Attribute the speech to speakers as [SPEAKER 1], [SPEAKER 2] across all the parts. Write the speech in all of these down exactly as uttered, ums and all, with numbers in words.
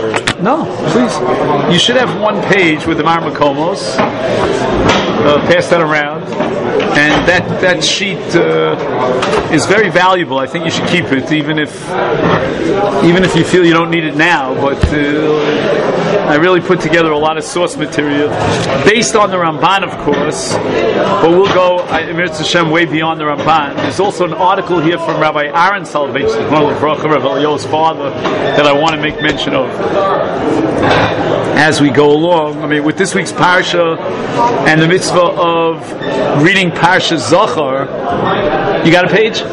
[SPEAKER 1] Or?
[SPEAKER 2] No, please. You should have one page with the Mar Makomos. Uh, pass that around, and that that sheet uh, is very valuable. I think you should keep it, even if even if you feel you don't need it now. But uh, I really put together a lot of source material based on the Ramban, of course. But we'll go, Mirz Hashem, way beyond the Ramban. There's also an article here from Rabbi Aaron Soloveitchik, Rabbi Elio's father, that I want to make mention of as we go along. I mean, with this week's parsha and the mitzvah of reading Parsha Zachar, you got a page?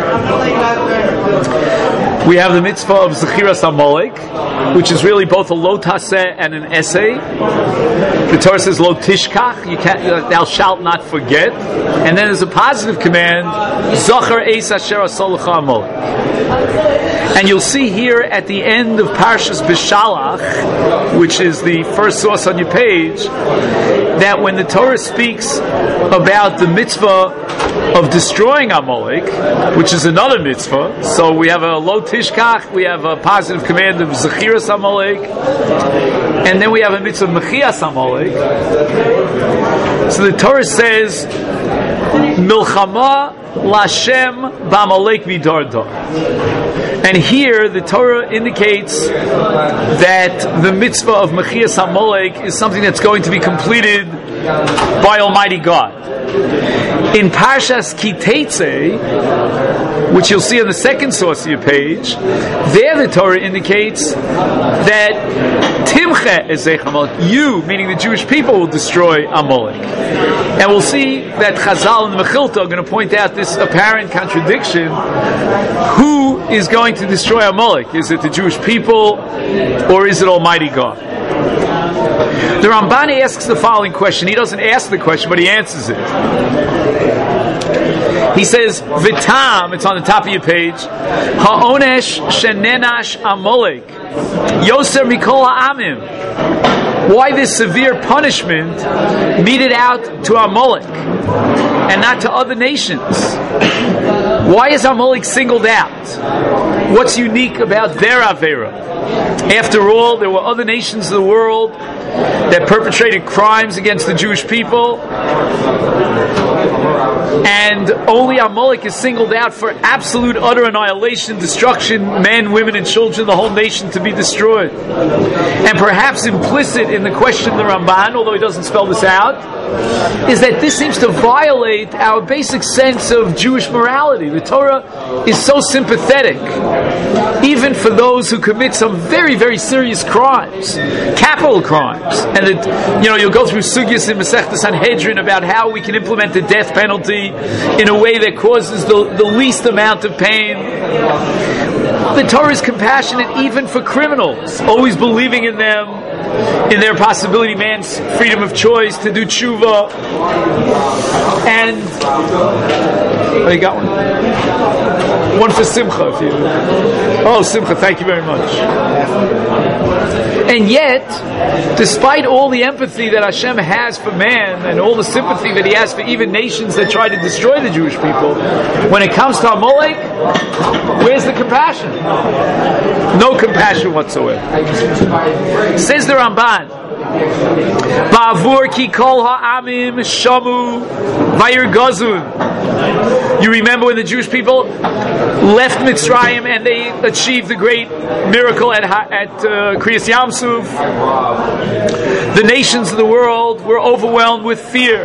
[SPEAKER 2] We have the mitzvah of Zechiras Amalek, which is really both a lo taseh and an essay. The Torah says lo tishkach, you can't, thou shalt not forget. And then there's a positive command, Zachar eis asher aseh lecha Amalek. And you'll see here at the end of Parshas Bishalach, which is the first source on your page, that when the Torah speaks about the mitzvah of destroying Amalek, which is another mitzvah, so we have a lo tishkach, we have a positive command of Zechiras Amalek, and then we have a mitzvah of Mechias Amalek. So the Torah says, Milchama Lashem B'Amalek Midardar. And here the Torah indicates that the mitzvah of Mechias Amalek is something that's going to be completed by Almighty God. In Parshas Ki Teitzei, which you'll see on the second source of your page, there the Torah indicates that Timche Ezech Amalek, you, meaning the Jewish people, will destroy Amalek. And we'll see that Chazal and the Mechilta are going to point out this apparent contradiction. Who is going to destroy Amalek? Is it the Jewish people, or is it Almighty God? The Ramban asks the following question. He doesn't ask the question, but he answers it. He says, Vitam, it's on the top of your page, Ha'onesh shenenash Amalek, Yoser mikol ha'amim. Why this severe punishment meted out to Amalek and not to other nations? Why is Amalek singled out? What's unique about their Avera? After all, there were other nations of the world that perpetrated crimes against the Jewish people, and only Amalek is singled out for absolute utter annihilation, destruction, men, women, and children, the whole nation to be destroyed. And perhaps implicit in the question of the Ramban, although he doesn't spell this out, is that this seems to violate our basic sense of Jewish morality. The Torah is so sympathetic, even for those who commit some very, very serious crimes, capital crimes. And that, you know, you'll go through sugyas in Masechta Sanhedrin about how we can implement the death penalty in a way that causes the, the least amount of pain. The Torah is compassionate even for criminals, always believing in them, in their possibility, man's freedom of choice to do tshuva. And oh, you got one? One for Simcha. If you, oh, Simcha, thank you very much. And yet, despite all the empathy that Hashem has for man and all the sympathy that He has for even nations that try to destroy the Jewish people, when it comes to Amalek, where's the compassion? No compassion whatsoever. Says the Ramban, Ba'avur ki kol ha'amim shamu vayir gazun. You remember when the Jewish people left Mitzrayim and they achieved the great miracle at at uh, Kriyas Yamsuf. The nations of the world were overwhelmed with fear.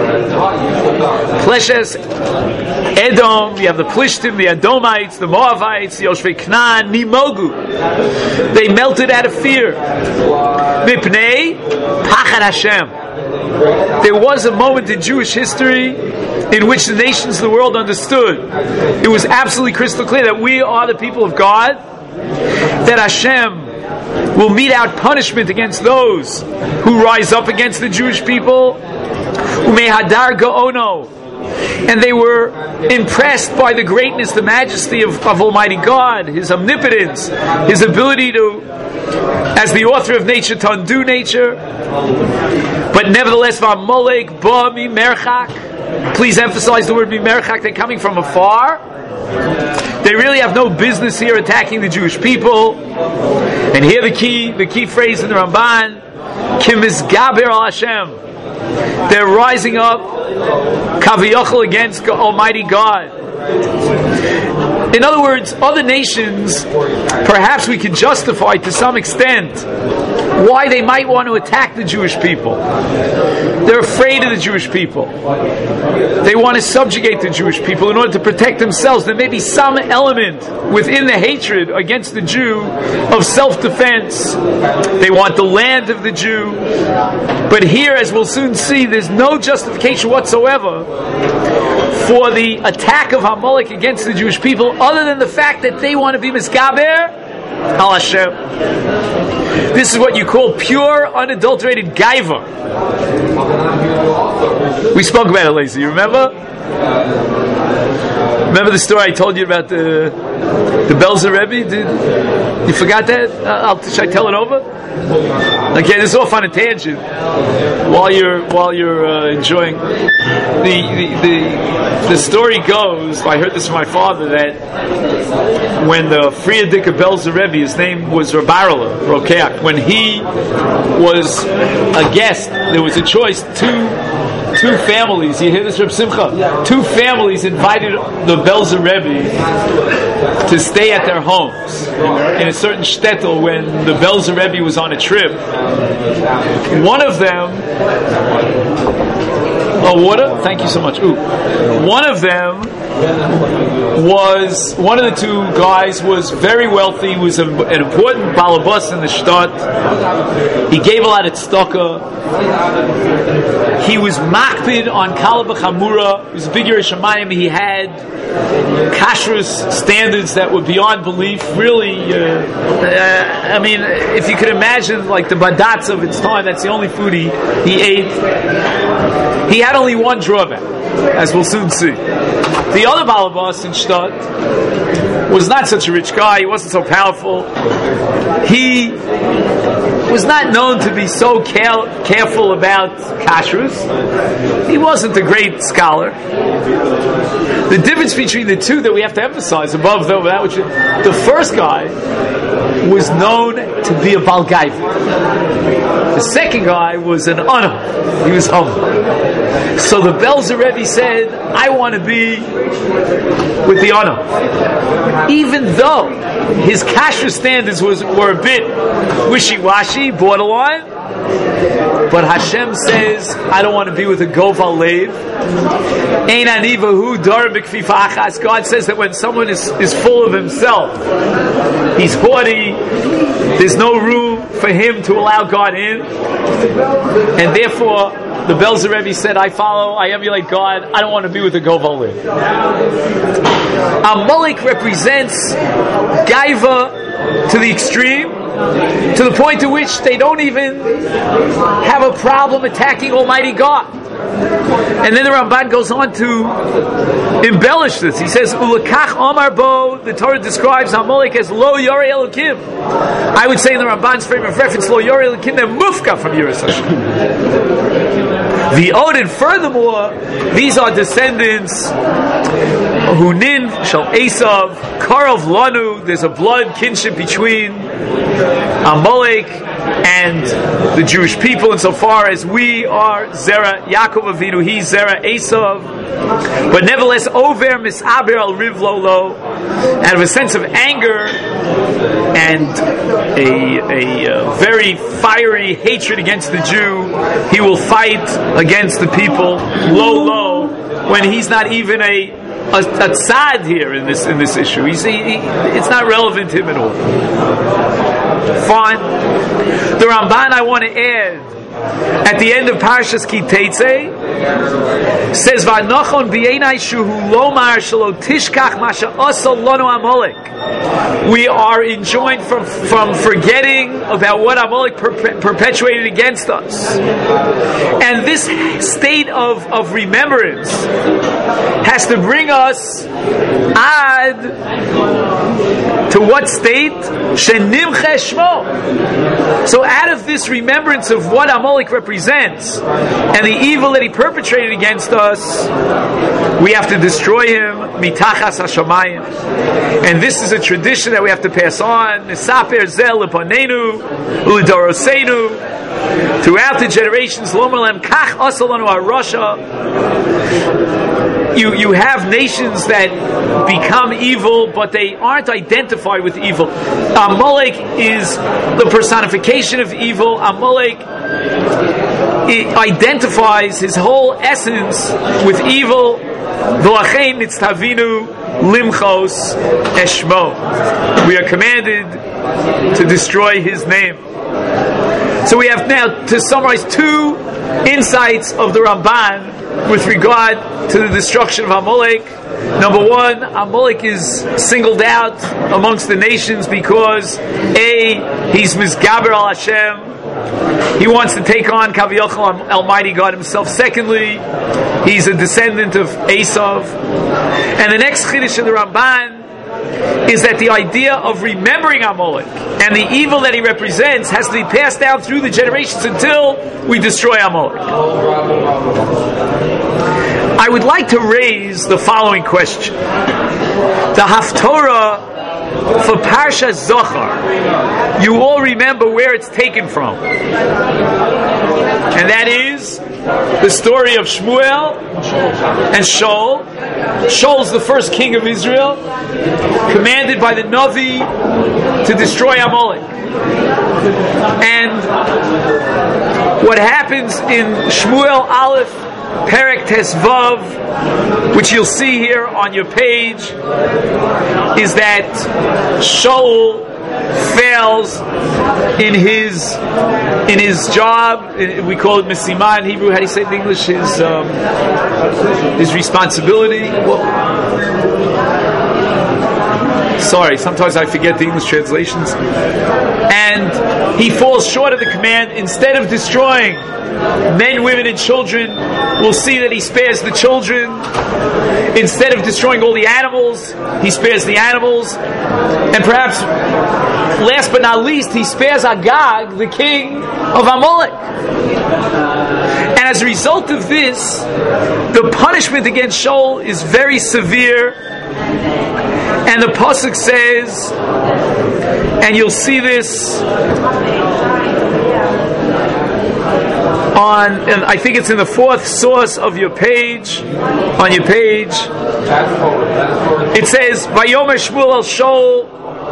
[SPEAKER 2] Pleshes Edom, you have the Plishtim, the Edomites, the Moavites, the Yoshvei Knan, Nimogu. They melted out of fear. Mipnei Pachad Hashem. There was a moment in Jewish history in which the nations of the world understood. It was absolutely crystal clear that we are the people of God, that Hashem will mete out punishment against those who rise up against the Jewish people. Umehadar Gaono. And they were impressed by the greatness, the majesty of, of Almighty God, His omnipotence, His ability to, as the author of nature, to undo nature. But nevertheless, V'amalek ba mi merchak. Please emphasize the word mi merchak. They're coming from afar. They really have no business here attacking the Jewish people. And here the key, the key phrase in the Ramban, Kimisgaber al Hashem. They're rising up, Kaviyachal, against Almighty God. In other words, other nations, perhaps we can justify to some extent why they might want to attack the Jewish people. They're afraid of the Jewish people. They want to subjugate the Jewish people in order to protect themselves. There may be some element within the hatred against the Jew of self-defense. They want the land of the Jew. But here, as we'll soon see, there's no justification whatsoever for the attack of Amalek against the Jewish people, other than the fact that they want to be misgaber al Hashem. This is what you call pure, unadulterated gaiva. We spoke about it, Lazy. You remember? Remember the story I told you about the the Belzer Rebbe? Did you forgot that? Uh, I'll, should I tell it over? Okay, this is off on a tangent. While you're while you're uh, enjoying the, the the the story goes. I heard this from my father, that when the Frierdiker Belzer Rebbe, his name was Rabarla Rokeach, when he was a guest, there was a choice. Two two families. You hear this, Reb Simcha? Two families invited the Belzer Rebbe to stay at their homes in a certain shtetl when the Belzer Rebbe was on a trip. One of them, oh, water? Thank you so much. Ooh. One of them was, one of the two guys was very wealthy, was a, an important balabas in the shtat. He gave a lot of tzedakah. He was makpid on kala b'chamura. He was a big Yerei Shamayim. He had kashrus standards that were beyond belief. Really, uh, uh, I mean, if you could imagine, like the badatz of its time, that's the only food he, he ate. He had only one drawback, as we'll soon see. The other balabas in Shtad was not such a rich guy. He wasn't so powerful. He was not known to be so care- careful about kashrus. He wasn't a great scholar. The difference between the two that we have to emphasize above, though, that which the first guy was known to be a balgaiva. The second guy was an honor. He was humble. So the Belzer Rebbe said, I want to be with the honor. Even though his kashrus standards was, were a bit wishy-washy, borderline, but Hashem says, I don't want to be with a goval leiv. Ein aniva hu dar b'kfifa achas. God says that when someone is, is full of himself, he's haughty, there's no room for him to allow God in, and therefore the Belzer Rebbe said, I follow, I emulate God, I don't want to be with a goval leiv. Amalek represents gaiva to the extreme, to the point to which they don't even have a problem attacking Almighty God. And then the Ramban goes on to embellish this. He says, Ulakach Omar Bo, the Torah describes Amalek as Lo Yorei Elokim. I would say in the Ramban's frame of reference, Lo Yorei Elokim, they're mufka from Yiras Hashem. The Odin, furthermore, these are descendants Hunin, Shal Esav, Karov Lanu. There's a blood kinship between Amalek and the Jewish people, insofar as we are Zera Yaakov Avinu, he's Zera Esav. But nevertheless, over misaber al riv lolo, out of a sense of anger and a, a uh, very fiery hatred against the Jew, he will fight against the people low low, when he's not even a a, a tzad here in this in this issue. He's, he, he, it's not relevant to him at all. Fine. The Ramban, I want to add, at the end of Parshas Ki Teitzei, says, "Va'nochon b'yeinai shuhu lomar shelo tishkach ma she'asa lanu Amalek." We are enjoined from from forgetting about what Amalek perpe- perpetuated against us, and this state of of remembrance has to bring us ad to what state? Shenimche shmo. So out of this this remembrance of what Amalek represents and the evil that he perpetrated against us, we have to destroy him mitachas hashamayim. And this is a tradition that we have to pass on. Nisaper zel lepanenu u'ledoroseinu, throughout the generations. Lomerlem kach asalanu harasha. You you have nations that become evil, but they aren't identified with evil. Amalek is the personification of evil. Amalek identifies his whole essence with evil. V'lachein nitztavinu limchos eshmo. We are commanded to destroy his name. So we have now to summarize two insights of the Ramban with regard to the destruction of Amalek. Number one, Amalek is singled out amongst the nations because A, he's Mizgaber al Hashem. He wants to take on Kaviyachal, Almighty God himself. Secondly, he's a descendant of Esav. And the next Chiddush of the Ramban is that the idea of remembering Amalek and the evil that he represents has to be passed down through the generations until we destroy Amalek. I would like to raise the following question. The Haftorah for Parsha Zohar, you all remember where it's taken from. And that is the story of Shmuel and Shaul. Shaul's the first king of Israel, commanded by the Navi to destroy Amalek. And what happens in Shmuel Aleph, Perek Tesvav, which you'll see here on your page, is that Shaul fails in his in his job. We call it Mesima in Hebrew. How do you say it in English? His um, his responsibility. Well, sorry, sometimes I forget the English translations. And he falls short of the command. Instead of destroying men, women, and children, we'll see that he spares the children. Instead of destroying all the animals, he spares the animals. And perhaps, last but not least, he spares Agag, the king of Amalek. And as a result of this, the punishment against Shaul is very severe. And the pasuk says, and you'll see this on, and I think it's in the fourth source of your page, on your page. It says, Vayomer Shmuel al Shaul,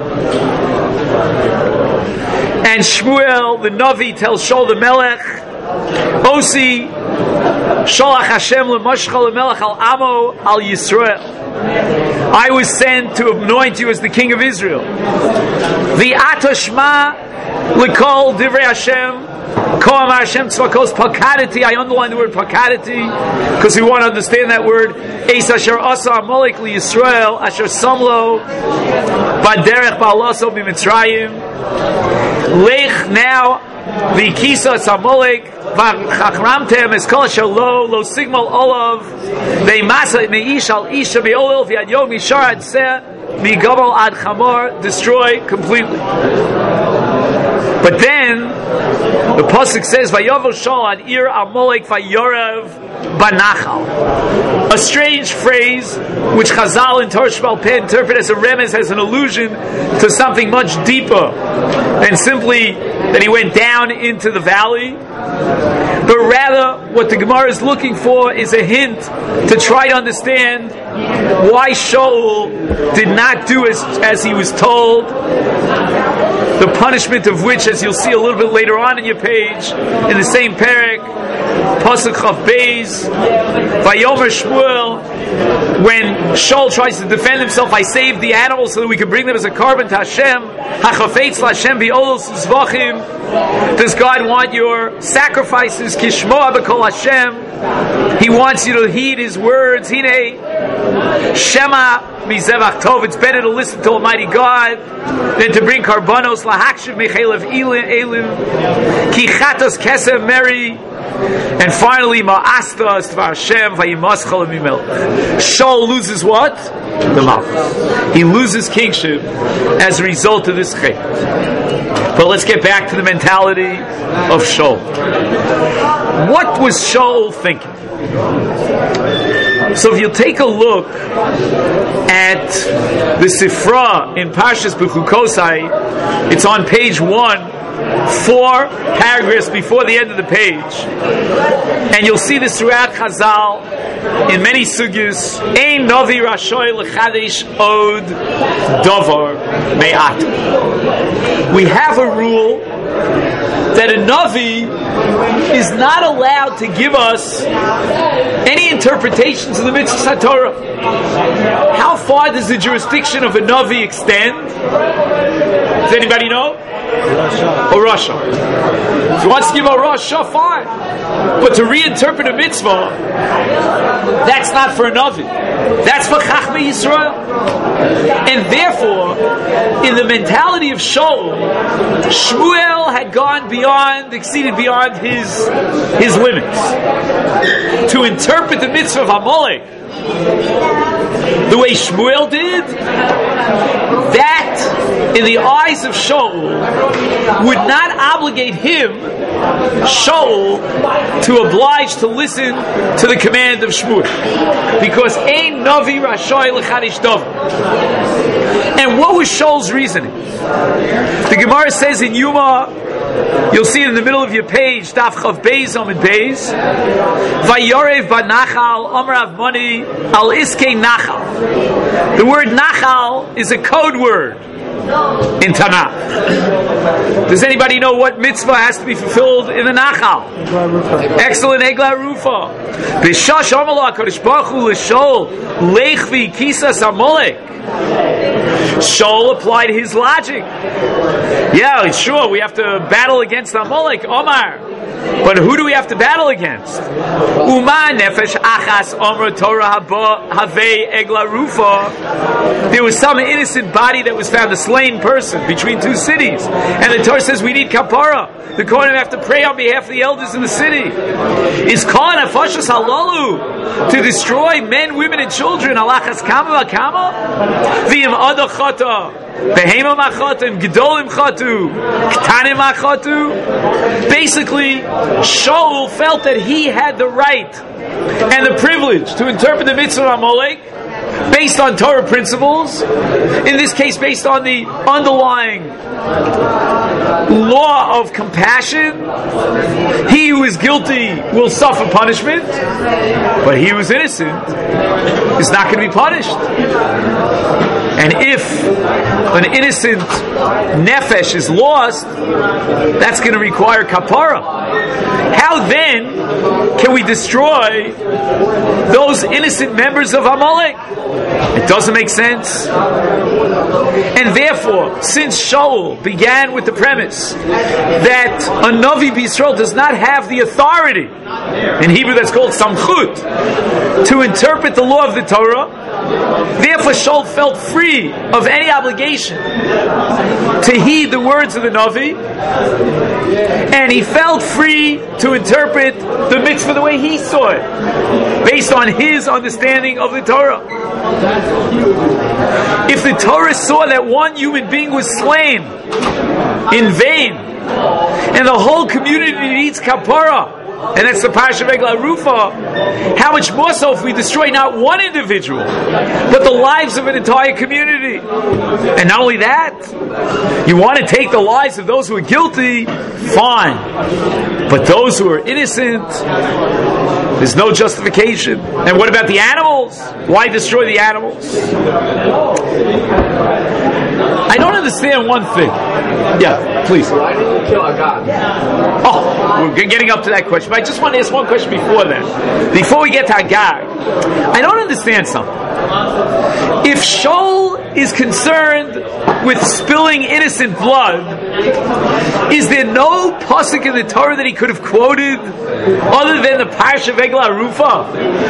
[SPEAKER 2] and Shmuel the Navi tells Shaul the Melech, Osi Sholach Hashem leMashchal leMelech al Amo al Yisrael. I was sent to anoint you as the king of Israel. The Atashma lekol divrei Hashem. Koam Hashem tzvakos pakadati. I underline the word pakadati because we want to understand that word. Eis asher asa Amalek li Yisrael asher samlo baderech ba'alaso b'Mitzrayim. Lech now the kisa Amalek v'chachramtem eskol asher lo lo sigmal olav ve'masa meish al isha be'olil v'ad yom mishar ad seh migabal ad chamor, destroy completely. But then the pasuk says, "Vayavo Shaul ad ir Amalek vayorav banachal." A strange phrase which Chazal and Torah Sheba'al Peh interpret as a remez, as an allusion to something much deeper than simply that he went down into the valley. But rather, what the Gemara is looking for is a hint to try to understand why Shaul did not do as, as he was told. The punishment of which, as you'll see a little bit later on in your page, in the same parak, Pasuk Chav Beis, Vayomer Shmuel, when Shaul tries to defend himself, I saved the animals so that we could bring them as a carbon to Hashem. Hachafetz Lashem bi'olos uzvachim. Does God want your sacrifices? Kishmoa b'kol Hashem. He wants you to heed His words. Hine Shema mizevach tov. It's better to listen to Almighty God than to bring karbanos lahakshiv mechelev elim ki chatos kesem meri. And finally, ma'asta stvar Hashem vayimaschal mimel. Shaul loses what? The mouth. He loses kingship as a result of this chet. But let's get back to the mentality of Shaul. What was Shaul thinking? So if you take a look at the Sifra in Parshas Bechukosai, it's on page one, four paragraphs before the end of the page, and you'll see this throughout Chazal in many sugyos. Ein novi rashoy lechadesh od davar me'at. We have a rule that a Navi is not allowed to give us any interpretations of the Mitzvah Torah. How far does the jurisdiction of a Navi extend? Does anybody know? A Rasha. If he wants to give a Rasha, fine. But to reinterpret a mitzvah, that's not for a Navi. That's for Chachmei Yisrael. And therefore, in the mentality of Shaul, Shmuel had gone beyond, exceeded beyond his his limits. To interpret the mitzvah of Amalek the way Shmuel did, that, in the eyes of Shaul, would not obligate him, Shaul, to oblige to listen to the command of Shmuel. Because Ein Navi Rashoy L'Chadish Davar. And what was Shaul's reasoning? The Gemara says in Yuma, you'll see it in the middle of your page, Daf Chav Beis Amud Beis, Vayorev Banachal Amrav Mani Al Iskei Nachal. The word Nachal is a code word in Tanakh. Does anybody know what mitzvah has to be fulfilled in the Nachal? Excellent, Egla Rufa. B'shash Amalek Kodesh Baruch Hu l'Shol Lechvi Kisas Amalek. Shaul applied his logic. Yeah, sure, we have to battle against Amalek, Omar. But who do we have to battle against? Uma nefesh achas omra Torah haba havei egla rufa. There was some innocent body that was found, a slain person between two cities, and the Torah says we need kapara. The Kohanim have to pray on behalf of the elders in the city. Is kol nefashos halalu to destroy men, women, and children? Alachas kama v'kama v'im adachata. Behema machatim, gedolim chatu, ktanim machatu. Basically, Shaul felt that he had the right and the privilege to interpret the mitzvah of Amalek based on Torah principles, in this case based on the underlying law of compassion. He who is guilty will suffer punishment, but he who is innocent is not going to be punished. And if an innocent nefesh is lost, that's going to require kapara. How then can we destroy those innocent members of Amalek? It doesn't make sense. And therefore, since Shaul began with the premise that a Navi B'Yisrael does not have the authority, in Hebrew that's called samchut, to interpret the law of the Torah, therefore Shaul felt free of any obligation to heed the words of the Navi, and he felt free to interpret the mitzvah the way he saw it, based on his understanding of the Torah. If the Torah saw that one human being was slain in vain, and the whole community needs kapara, and that's the Parsha of Egla Rufa, how much more so if we destroy not one individual, but the lives of an entire community? And not only that, you want to take the lives of those who are guilty, fine. But those who are innocent, there's no justification. And what about the animals? Why destroy the animals? I don't understand one thing. Yeah, please.
[SPEAKER 1] Why did you kill Agag?
[SPEAKER 2] Oh, we're getting up to that question. But I just want to ask one question before that. Before we get to Agag, I don't understand something. If Shaul is concerned with spilling innocent blood, is there no pasuk in the Torah that he could have quoted other than the Parsha of Eglah Rufa?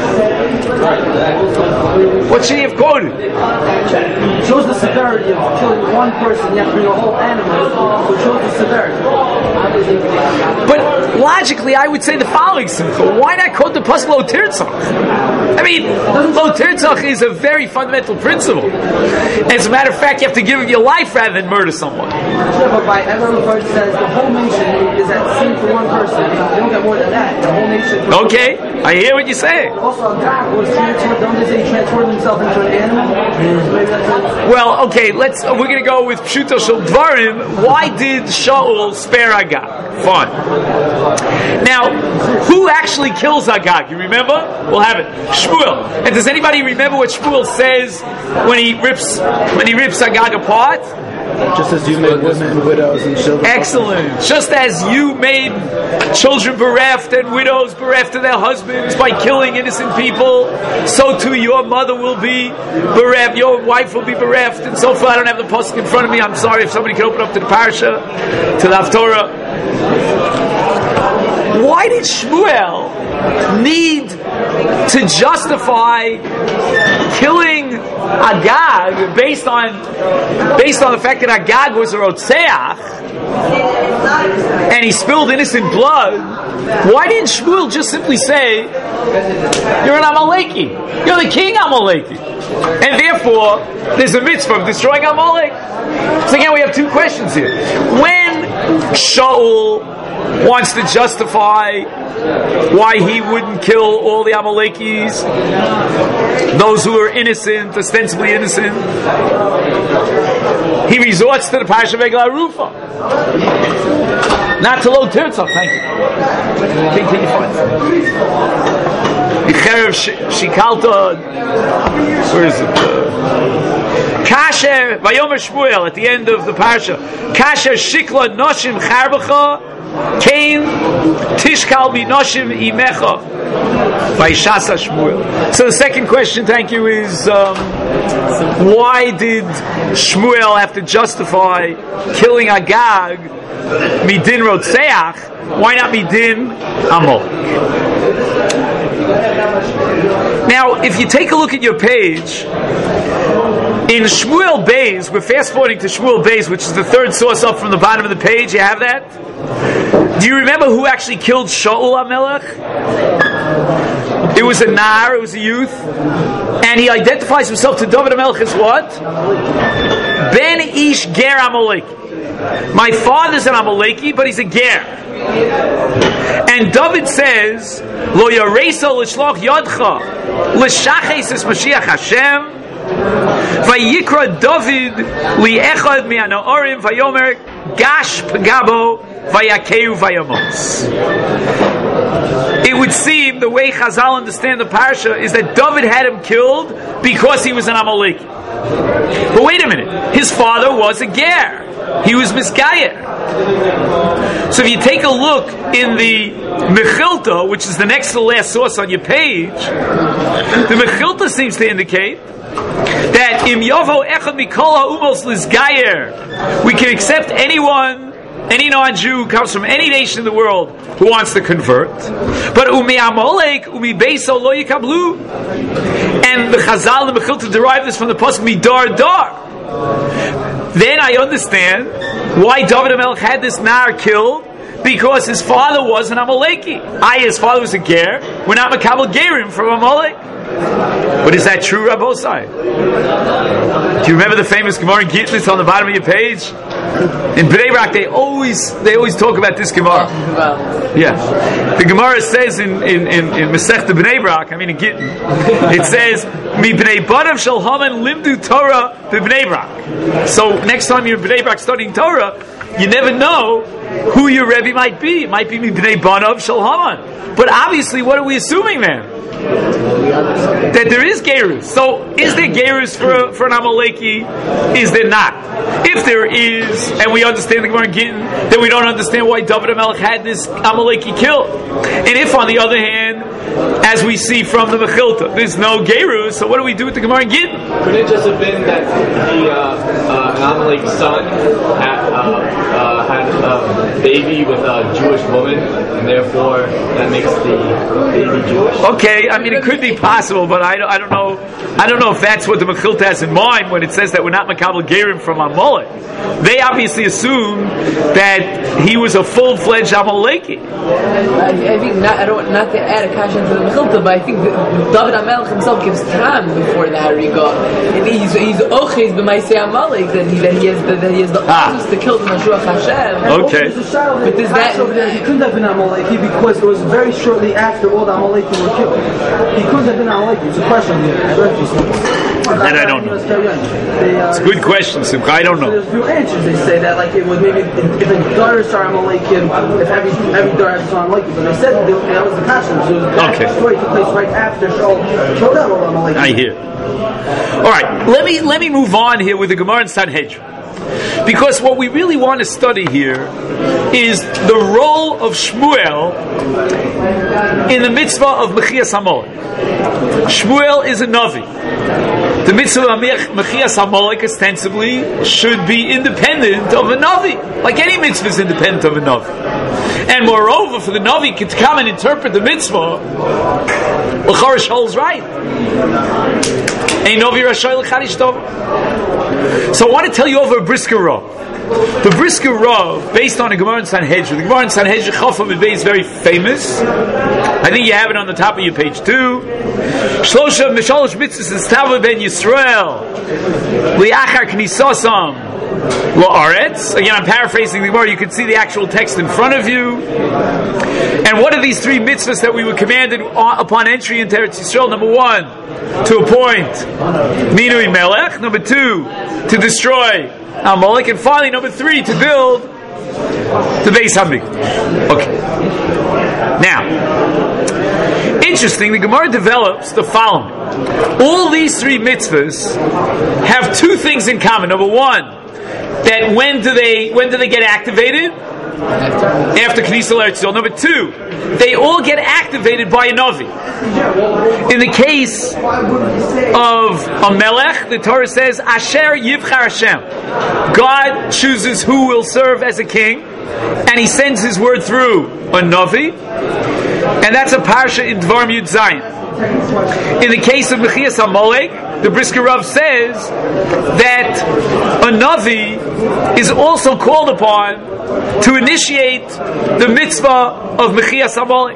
[SPEAKER 2] What should he have quoted?
[SPEAKER 1] It shows the severity of killing one person. You have to bring a whole animal. So it shows the severity.
[SPEAKER 2] But logically, I would say the following, Simcha. Why not quote the pasuk Lo Tirtzach? I mean, Lo Tirtzach is a very fundamental principle. As a matter of fact, you have to give your life rather than murder someone.
[SPEAKER 1] Yeah, but by every verse says the whole nation is at sin for one person. You don't get more than that. The whole nation.
[SPEAKER 2] Okay, I hear what you say.
[SPEAKER 1] Also, God was transformed. Don't they say he transformed himself into an animal? Mm.
[SPEAKER 2] Well, okay, let's. Uh, we're going to go with Pshuto Shel Dvarim. Why did Shaul spare Agag? Fine. Now, who actually kills Agag? You remember? We'll have it. Shmuel. And does anybody remember what Shmuel says when he rips when he rips Agag apart?
[SPEAKER 3] Just as you made women widows and children.
[SPEAKER 2] Excellent. Just as you made children bereft and widows bereft of their husbands by killing innocent people, so too your mother will be bereft, your wife will be bereft, and so forth. I don't have the pasuk in front of me. I'm sorry if somebody could open up to the parsha, to the Haftorah. Why did Shmuel need to justify killing Agag based on based on the fact that Agag was a Rotzeach and he spilled innocent blood? Why didn't Shmuel just simply say, you're an Amaleki, you're the king Amaleki, and therefore there's a mitzvah of destroying Amalek? So again, we have two questions here. When Shaul wants to justify why he wouldn't kill all the Amalekis, those who are innocent, ostensibly innocent, he resorts to the Parsha of Eglah Rufa, not to Lo Tirtzach. Thank you. Can, can you find it? Shikalta. Where is it? Kasher Vayomer Shmuel at the end of the Parsha. Kasher Shikla Noshim Charbacha Kain Tishkal Minoshim Imecha Vaishasa Shmuel. So the second question, thank you, is um, why did Shmuel have to justify killing Agag midin Rotzeach? Why not midin Amalek? Now, if you take a look at your page, in Shmuel Beis, we're fast forwarding to Shmuel Beis, which is the third source up from the bottom of the page. You have that? Do you remember who actually killed Shaul HaMelech? It was a Nar, it was a youth, and he identifies himself to David HaMelech as what? Ben Ish Ger Amaleki. My father's an Amaleki, but he's a Ger. And David says, Lo Yareisa L'shloch Yodcha L'shaches Es Mashiach Hashem Vayikra David Li'echad Mi'anaorim Vayomer Gash Pagabo Vayakeu Vayamos. It would seem the way Chazal understand the parsha is that David had him killed because he was an Amaleki. But wait a minute, his father was a Ger. He was Miskayer. So if you take a look in the Mechilta, which is the next to the last source on your page, the Mechilta seems to indicate that Im Yovo Echad Mikol HaUmos Lizgayer, we can accept anyone, any non-Jew who comes from any nation in the world who wants to convert. But Umi Amalek, Umi Beiso Lo Yikablu. And the Chazal, the Mechilta derive this from the pasuk Midar Dar. Then I understand why David HaMelech had this Nar killed, because his father was an Amaleki. I, his father was a Ger. We're not Makabel Gerim from Amalek. But is that true, Rabbosai? Do you remember the famous Gemara in Gittin? It's on the bottom of your page. In Bnei Brak, they always they always talk about this Gemara. Yeah, the Gemara says in in in, in Masechta Bnei Brak, I mean in Gittin, it says Mi Bnei Banav Shel Haman Limdu Torah Bnei Brak. So next time you're in Bnei Brak studying Torah, you never know who your Rebbe might be. It might be Mi Bnei Banav Shel Haman. But obviously, what are we assuming then? That there is Gerus. So, is there Gerus for, for an Amaleki? Is there not? If there is, and we understand the Gemara in Gittin, then we don't understand why David HaMelech had this Amaleki killed. And if, on the other hand, as we see from the Mechilta. There's no Gerus, so what do we do with the Gemara in Gittin?
[SPEAKER 4] Could it just have been that the uh, uh, Amalek's son had, uh, uh, had a baby with a Jewish woman, and therefore that makes the baby Jewish?
[SPEAKER 2] Okay, I mean it could be possible, but I don't, I don't know. I don't know if that's what the Mechilta has in mind when it says that we're not Makabel Gerim from Amalek. They obviously assume that he was a full-fledged Amaleki.
[SPEAKER 5] I, I think not. I don't not to add a kasha into the Mechilta, but I think that David HaMelech himself gives time before the Hariga. He's he's oches b'maisei Amalek that he that he has the, that he has the
[SPEAKER 2] Ah.
[SPEAKER 5] arms to kill the Mashuach Hashem.
[SPEAKER 2] Okay.
[SPEAKER 1] But
[SPEAKER 5] does that-
[SPEAKER 1] over there, he couldn't have been Amaleki because it was very shortly after all the Amaleki were killed. He couldn't have been Amaleki. It's a question.
[SPEAKER 2] That I don't know. It's a good question, Simcha. I don't
[SPEAKER 1] So
[SPEAKER 2] know.
[SPEAKER 1] there's a few answers. They say that like it was maybe if the daughters are Amalekim, if every every daughter is Amalekim, but they said that, they, that was the kasha. So that
[SPEAKER 2] Okay.
[SPEAKER 1] story took place right after Shaul killed out all Amalekim.
[SPEAKER 2] I hear. All right, let me let me move on here with the Gemara in Sanhedrin, because what we really want to study here is the role of Shmuel in the mitzvah of Mechias Amalek. Shmuel is a Navi. The mitzvah of Mechias Amalek ostensibly should be independent of a Navi, like any mitzvah is independent of a Navi. And moreover, for the Navi to come and interpret the mitzvah, L'chara Shaul's right. Ein Navi Rashay L'chadish Tov. So I want to tell you over a Brisker Rav. The Brisker Rav, based on a Gemara in Sanhedrin, the Gemara in Sanhedrin Chafam Midbei is very famous. I think you have it on the top of your page too. Shlosha Mishalosh Mitzvahs is Tava Ben Yisrael Liachar Knisasam La'aretz. Again, I'm paraphrasing the Gemara. You can see the actual text in front of you. And what are these three mitzvahs that we were commanded upon entry into Eretz Yisrael? Number one, to appoint Minui Melech. Number two, to destroy Amalek. And finally, number three, to build the Beis Hamikdash. Okay. Now, interesting, the Gemara develops the following. All these three mitzvahs have two things in common. Number one, that when do they when do they get activated? After Knesset Eretz Yisrael. Number two, they all get activated by a Navi. In the case of a Melech, the Torah says, Asher Yivchar Hashem. God chooses who will serve as a king, and He sends His word through a Navi, and that's a parsha in Dvarim Yud Zayin. In the case of Mechias Amalek, the Brisker Rav says that a Navi is also called upon to initiate the mitzvah of Mechias Amalek.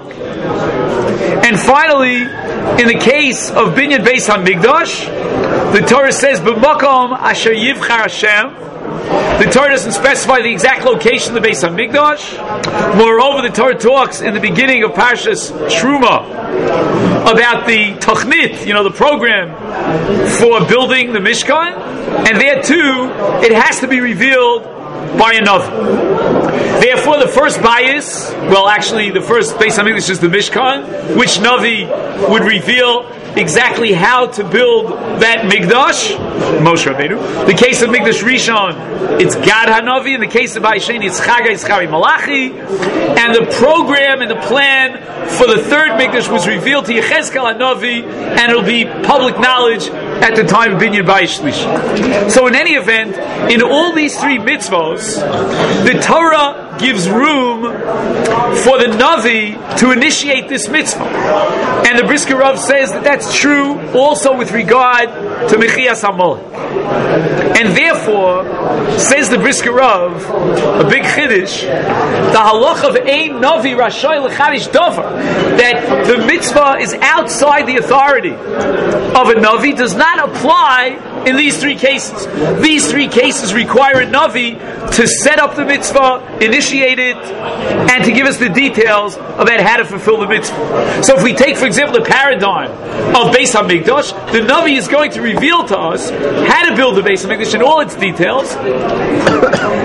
[SPEAKER 2] And finally, in the case of Binyan Beis HaMikdash, the Torah says, B'makom asher yivchar Hashem. The Torah doesn't specify the exact location of the Beis HaMikdash. Moreover, the Torah talks in the beginning of Parshas Truma about the Tachnit, you know, the program for building the Mishkan, and there too, it has to be revealed by a Navi. Therefore, the first bias, well, actually, the first Beis HaMikdash is the Mishkan, which Navi would reveal exactly how to build that Mikdash, Moshe Rabbeinu. The case of Mikdash Rishon, it's Gad HaNavi. In the case of Bayisheni, it's Chagai Tzchari Malachi. And the program and the plan for the third Mikdash was revealed to Yechezkel HaNavi, and it'll be public knowledge at the time of Binyan Bayis Shlishi. So in any event, in all these three mitzvahs, the Torah gives room for the Navi to initiate this mitzvah. And the Brisker Rav says that that's true also with regard to Mechias Amalek. And therefore, says the Brisker Rav, a big chiddush, the halach of Ein Navi Rashay L'chadish Davar, that the mitzvah is outside the authority of a Navi, does not apply in these three cases. These three cases require a Navi to set up the mitzvah, initiate it, and to give us the details about how to fulfill the mitzvah. So if we take, for example, the paradigm of Beis HaMikdash, the Navi is going to reveal to us how to build the Beis HaMikdash in all its details,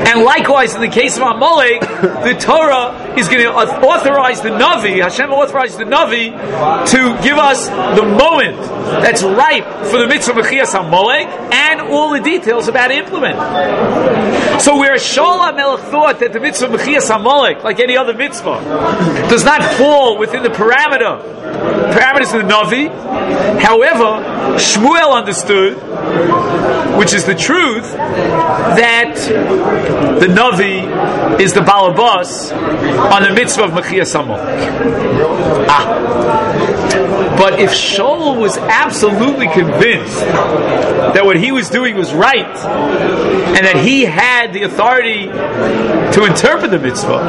[SPEAKER 2] And likewise, in the case of Amalek, the Torah is going to authorize the Navi, Hashem will authorize the Navi to give us the moment that's ripe for the mitzvah Mechias Amalek and all the details about implement. So where Shaul HaMelech thought that the mitzvah Mechias Amalek, like any other mitzvah, does not fall within the parameter parameters of the Navi, however, Shmuel understood, which is the truth, that the Navi is the Balabas on the mitzvah of Mechias Amalek. Ah. But if Shaul was absolutely convinced that what he was doing was right, and that he had the authority to interpret the mitzvah,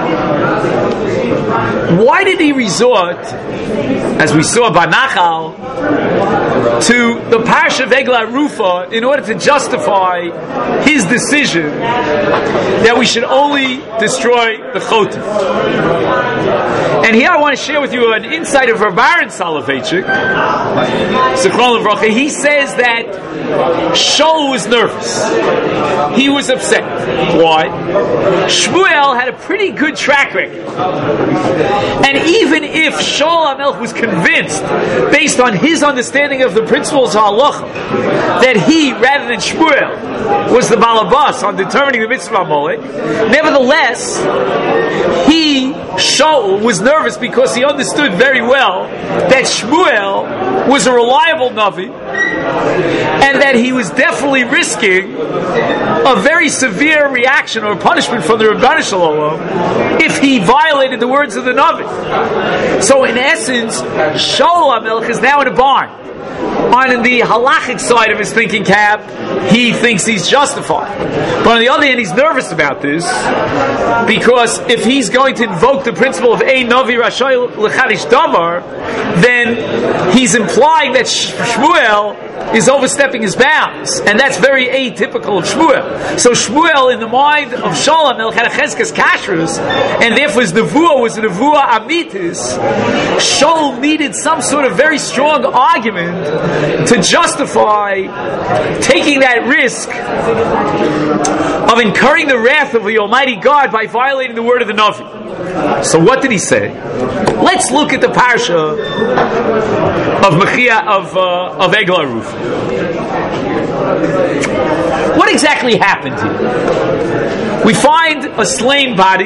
[SPEAKER 2] why did he resort, as we saw by Nachal, to the Parsha of Eglah Rufa in order to justify his decision that we should only destroy the Chotim? And here I want to share with you an insight of Rav Aaron Soloveitchik, Zichron Livracha. He says that Shaul was nervous. He was upset. Why? Shmuel had a pretty good track record. And even if Shaul HaMelech was convinced, based on his understanding of the principles of halacha, that he, rather than Shmuel, was the balabas on determining the mitzvah Amalek, nevertheless, he, Shaul, was nervous because he understood very well that Shmuel was a reliable Navi, and that he was definitely risking a very severe reaction or punishment from the Rabbanu Shalom if he violated the words of the Navi. So in essence, Shaul HaMelech is now in a barn. On the halachic side of his thinking cap, he thinks he's justified. But on the other hand, he's nervous about this, because if he's going to invoke the principle of Ein Navi Rashay L'Chadish Davar, then he's implying that Shmuel is overstepping his bounds, and that's very atypical of Shmuel. So Shmuel, in the mind of Shaul HaMelech, had a cheskes kashrus, and therefore his nevuah was a nevuah amitis. Shaul needed some sort of very strong argument to justify taking that risk of incurring the wrath of the Almighty God by violating the word of the Navi. So what did he say? Let's look at the parsha of Mechia of uh, of Eglah Rufa. What exactly happened here? We find a slain body,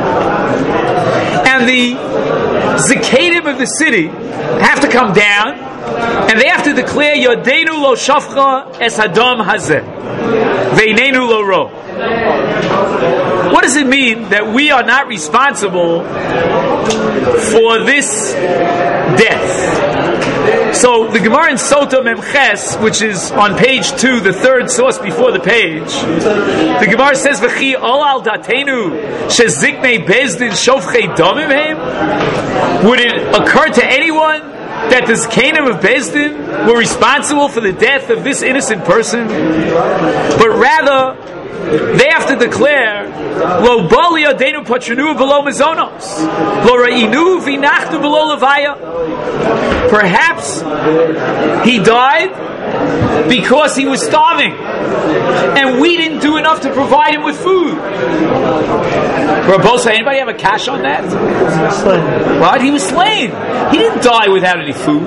[SPEAKER 2] and the Zakadim of the city have to come down, and they have to declare Yodeinu lo shafcha es hadam hazeh ve'inenu lo ro. What does it mean that we are not responsible for this death? So the Gemara in Sota Memches, which is on page two, the third source before the page, the Gemara says, "V'chi ol al datenu sheziknei bezdin shofchei damim heim." Would it occur to anyone that the Zakanim of Bezdin were responsible for the death of this innocent person? But rather, they have to declare, Lo bali adenu patrinu below mazonos, Lo ra'inu v'inachnu below levaya. Perhaps he died because he was starving, and we didn't do enough to provide him with food. Rabosa, anybody have a cash on that? What? He was slain. He didn't die without any food.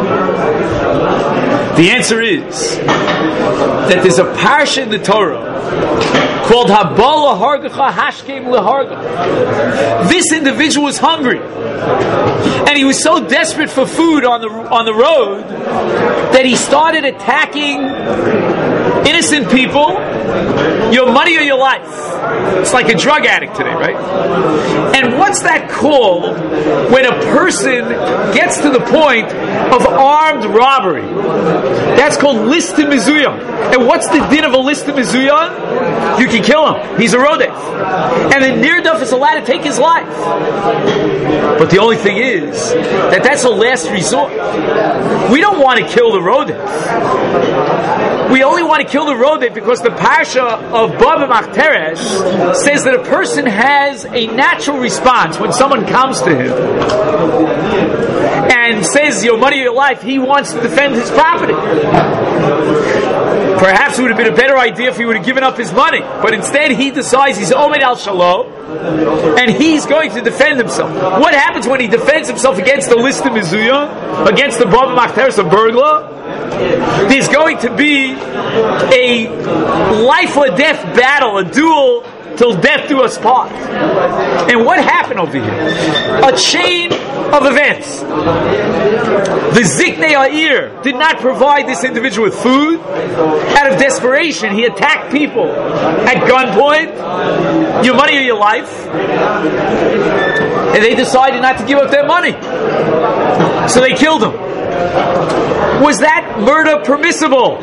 [SPEAKER 2] The answer is that there's a parsha in the Torah called Habal Lahargacha Hashkem Laharga. This individual was hungry, and he was so desperate for food on the on the road that he started attacking innocent people. Your money or your life. It's like a drug addict today, right? And what's that called when a person gets to the point of armed robbery? That's called listim mizuyah. And what's the din of a listim mizuyah? You can kill him. He's a rodef. And the nirdaf is allowed to take his life. But the only thing is that that's a last resort. We don't want to kill the rodef. We only want to kill the rodef because the parsha of Bava Machteresh says that a person has a natural response when someone comes to him and says your money or your life, he wants to defend his property. Perhaps it would have been a better idea if he would have given up his money, but instead he decides he's Omed al Shalom, and he's going to defend himself. What happens when he defends himself against the list of Mizuya, against the Bava Machteres, a burglar? There's going to be a life or death battle, a duel till death do us part. And what happened over here? A chain of events. The Ziknei Ha'ir did not provide this individual with food. Out of desperation, he attacked people at gunpoint, your money or your life, and they decided not to give up their money. So they killed him. Was that murder permissible?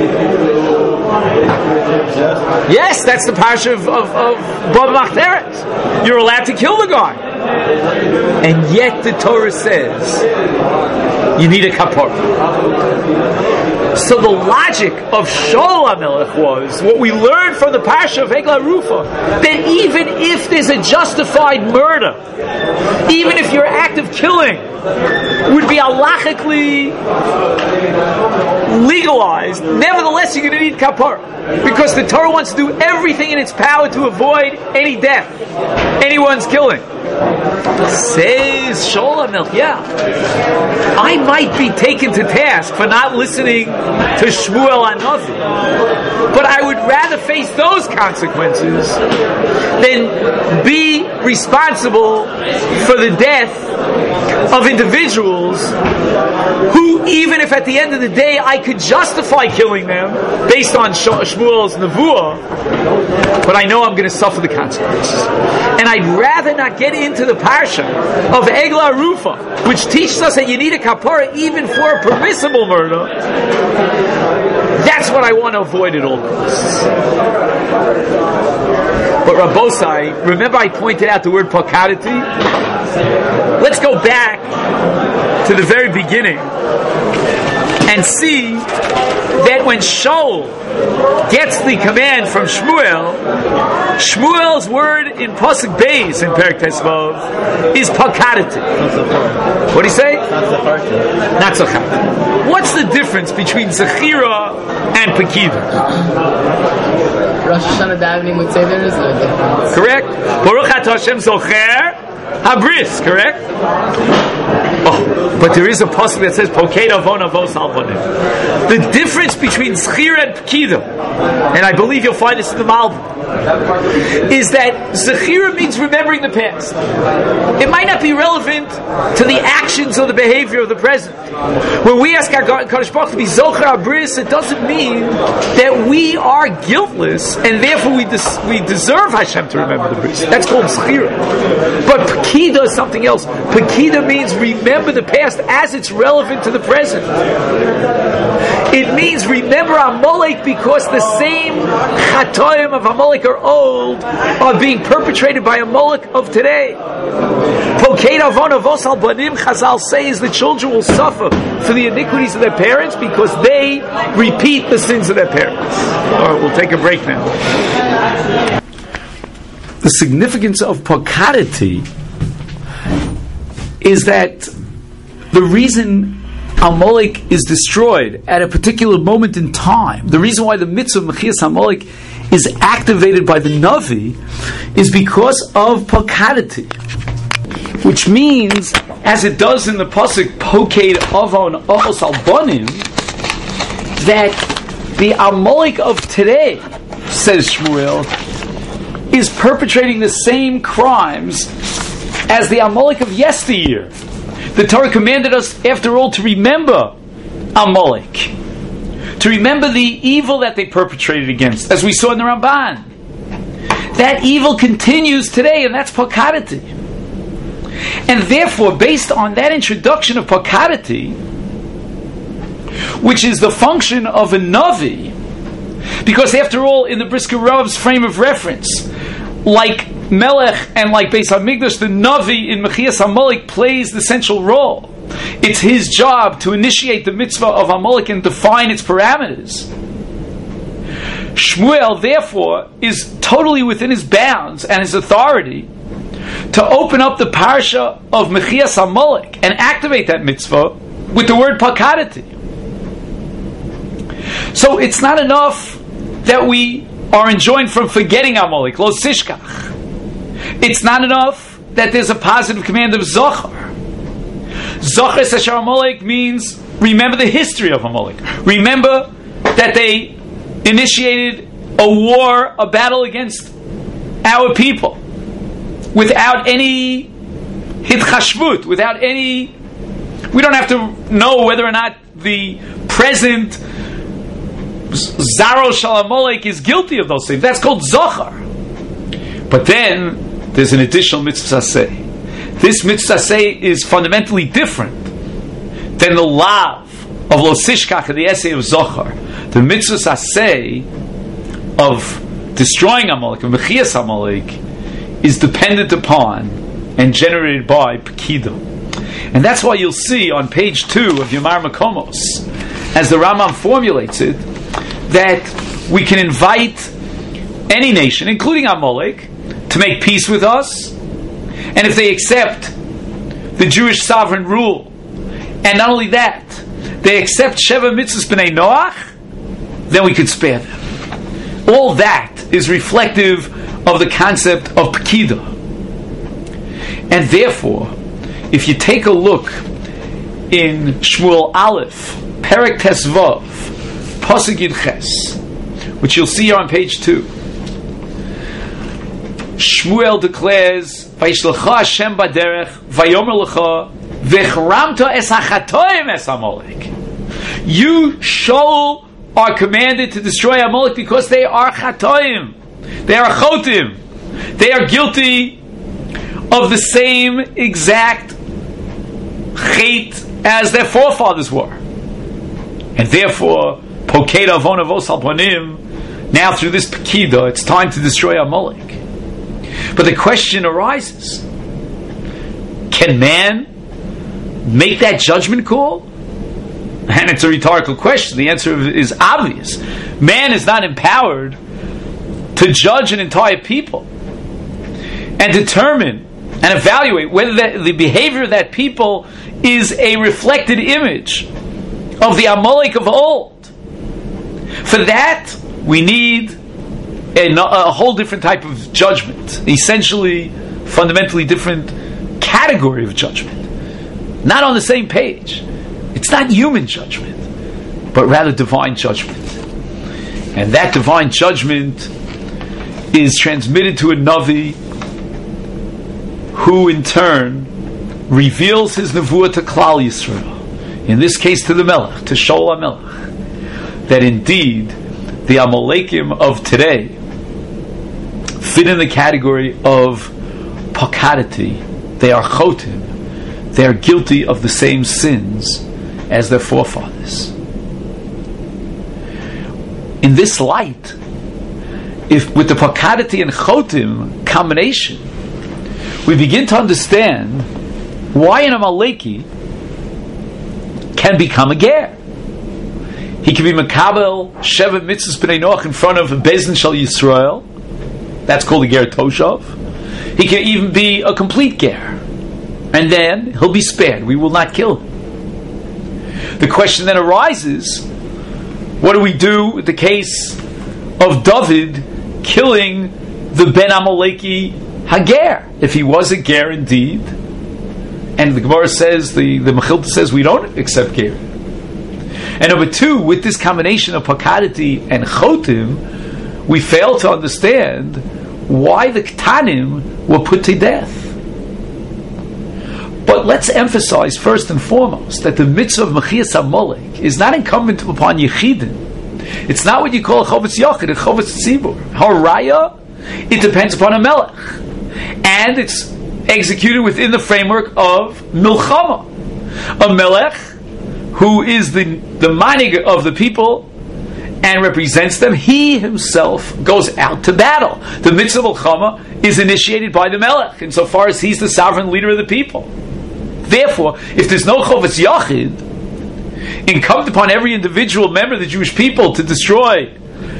[SPEAKER 2] Yes, that's the parsha of, of, of Bava Machteres. You're allowed to kill the guy. And yet the Torah says you need a kapara. So the logic of Shaul HaMelech was, what we learned from the parsha of Eglah Rufa, that even if there's a justified murder, even if your act of killing would be halachically legalized, nevertheless you're going to need kapara, because the Torah wants to do everything in its power to avoid any death, anyone's killing. Says Shaul HaMelech, yeah, I might be taken to task for not listening to Shmuel HaNavi, but I would rather face those consequences than be responsible for the death of individuals who, even if at the end of the day I could justify killing them based on Shmuel's nevuah, but I know I'm going to suffer the consequences. And I'd rather not get into the parsha of Eglah Rufa, which teaches us that you need a kapara even for a permissible murder. That's what I want to avoid at all costs. But Rabbosai, remember I pointed out the word pakadati? Let's go back to the very beginning and see that when Shaul gets the command from Shmuel, Shmuel's word in Pasuk Beis in Perek Tesvav is pakadati. What do you say? Not zachat. What's the difference between zechira and pakida?
[SPEAKER 5] Rosh Hashanah davening would say there is no difference.
[SPEAKER 2] Correct. Baruch atah Hashem zocher habris. Correct. Oh, but there is a pasuk that says Poked avon avos al banim. The difference between zechira and pakida, and I believe you'll find this in the Malbim, is that zechira means remembering the past. It might not be relevant to the actions or the behavior of the present. When we ask our Kadosh Baruch to be zocher habris, it doesn't mean that we are guiltless and therefore we des- we deserve Hashem to remember the bris. That's called zechira. But pakida is something else. Pakida means remember the past as it's relevant to the present. It means remember Amalek because the same chatoim of Amalek are old are being perpetrated by Amalek of today. Poked avon avos al banim, Chazal says the children will suffer for the iniquities of their parents because they repeat the sins of their parents. All right, we'll take a break now. The significance of pakadati is that the reason Amalek is destroyed at a particular moment in time, the reason why the mitzvah of Mechias Amalek is activated by the Navi, is because of pakadati, which means, as it does in the pasuk Poked avon avos al banim, that the Amalek of today, says Shmuel, is perpetrating the same crimes as the Amalek of yesteryear. The Torah commanded us, after all, to remember Amalek, to remember the evil that they perpetrated against, as we saw in the Ramban. That evil continues today, and that's pakadati. And therefore, based on that introduction of pakadati, which is the function of a Navi, because after all, in the Brisker Rav's frame of reference, like Melech and like Beis HaMikdash, the Navi in Mechias Amalek plays the central role. It's his job to initiate the mitzvah of Amalek and define its parameters. Shmuel, therefore, is totally within his bounds and his authority to open up the parsha of Mechias Amalek and activate that mitzvah with the word pakadati. So it's not enough that we are enjoined from forgetting Amalek, lo sishkach. It's not enough that there's a positive command of Zohar. Zohar Sashar Amalek means remember the history of Amalek. Remember that they initiated a war, a battle against our people without any hitchashvut, without any. We don't have to know whether or not the present Zaro Shal Amalek is guilty of those things. That's called Zohar. But then there's an additional mitzvah say. This mitzvah say is fundamentally different than the lav of Lo Sishkach and the essay of Zohar. The mitzvah say of destroying Amalek, of Mechias Amalek, is dependent upon and generated by Pekidah. And that's why you'll see on page two of Yomar Makomos, as the Rambam formulates it, that we can invite any nation, including Amalek, to make peace with us, and if they accept the Jewish sovereign rule, and not only that, they accept Sheva Mitzvahs B'nai Noach, then we could spare them. All that is reflective of the concept of Pekidah. And therefore, if you take a look in Shmuel Aleph, Perek Tesvav, Pasuk Yud Ches, which you'll see here on page two, Shmuel declares, Vayishlcha Hashem baderech, Vayomer lecha, V'chramta es hachatoim es Amalek. You, Shaul, are commanded to destroy Amalek because they are chatoim. They are chotim. They are guilty of the same exact chait as their forefathers were. And therefore, Poked Avon Avos Al Panim, now through this Pekidah, it's time to destroy Amalek. But the question arises, can man make that judgment call? And it's a rhetorical question. The answer is obvious. Man is not empowered to judge an entire people and determine and evaluate whether the, the behavior of that people is a reflected image of the Amalek of old. For that, we need a, a whole different type of judgment, essentially, fundamentally different category of judgment. Not on the same page. It's not human judgment, but rather divine judgment. And that divine judgment is transmitted to a Navi, who in turn reveals his nevuah to Klal Yisrael, in this case to the Melech, to Shaul HaMelech, that indeed the Amalekim of today fit in the category of pakadati. They are chotim. They are guilty of the same sins as their forefathers. In this light, if with the pakadati and chotim combination, we begin to understand why an Amaleki can become a ger. He can be makabel sheva mitzvahs b'nei Noach in front of a bezin shel Yisrael. That's called a ger toshav. He can even be a complete ger, and then he'll be spared. We will not kill him. The question then arises: what do we do with the case of David killing the Ben Amaleki Hager? If he was a ger indeed, and the Gemara says, the the Mechilta says, we don't accept ger. And number two, with this combination of pakadati and chotim, we fail to understand why the Ketanim were put to death. But let's emphasize first and foremost that the mitzvah of Mechias Amalek is not incumbent upon Yechidin. It's not what you call a Chovetz Yachid, a Chovetz Tzibur. Haraya, it depends upon a Melech. And it's executed within the framework of Milchama. A Melech who is the, the manig of the people and represents them, he himself goes out to battle. The mitzvah of Milchama is initiated by the Melech, insofar as he's the sovereign leader of the people. Therefore, if there's no Chovetz Yachid, incumbent upon every individual member of the Jewish people to destroy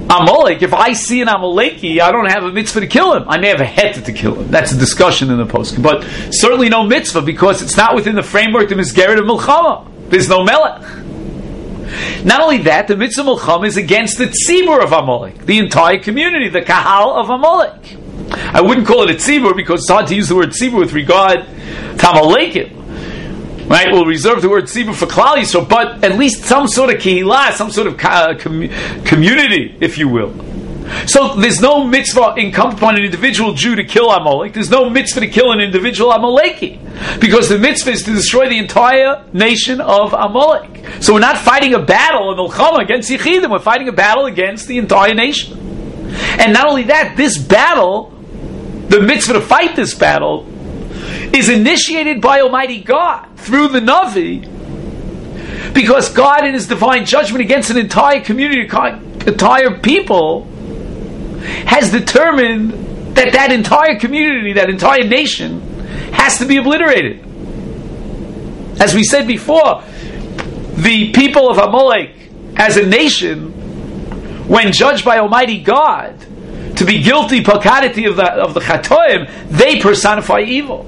[SPEAKER 2] Amalek, if I see an Amaleki, I don't have a mitzvah to kill him. I may have a heter to kill him. That's a discussion in the poskim, but certainly no mitzvah because it's not within the framework of Misgeret of Milchama. There's no melech. Not only that, the mitzvah Milchama is against the tzibur of Amalek, the entire community, the kahal of Amalek. I wouldn't call it a tzibur because it's hard to use the word tzibur with regard to Amalekim. Right, we'll reserve the word tzibur for Klal Yisrael, but at least some sort of kehillah, some sort of uh, com- community, if you will. So there's no mitzvah incumbent upon an individual Jew to kill Amalek. There's no mitzvah to kill an individual Amaleki, because the mitzvah is to destroy the entire nation of Amalek. So we're not fighting a battle in Milchama against Yechidim. We're fighting a battle against the entire nation. And not only that, this battle, the mitzvah to fight this battle, is initiated by Almighty God through the Navi, because God in His divine judgment against an entire community, entire people, has determined that that entire community, that entire nation, has to be obliterated. As we said before, the people of Amalek as a nation, when judged by Almighty God to be guilty pakadati of the of the chatoim, they personify evil.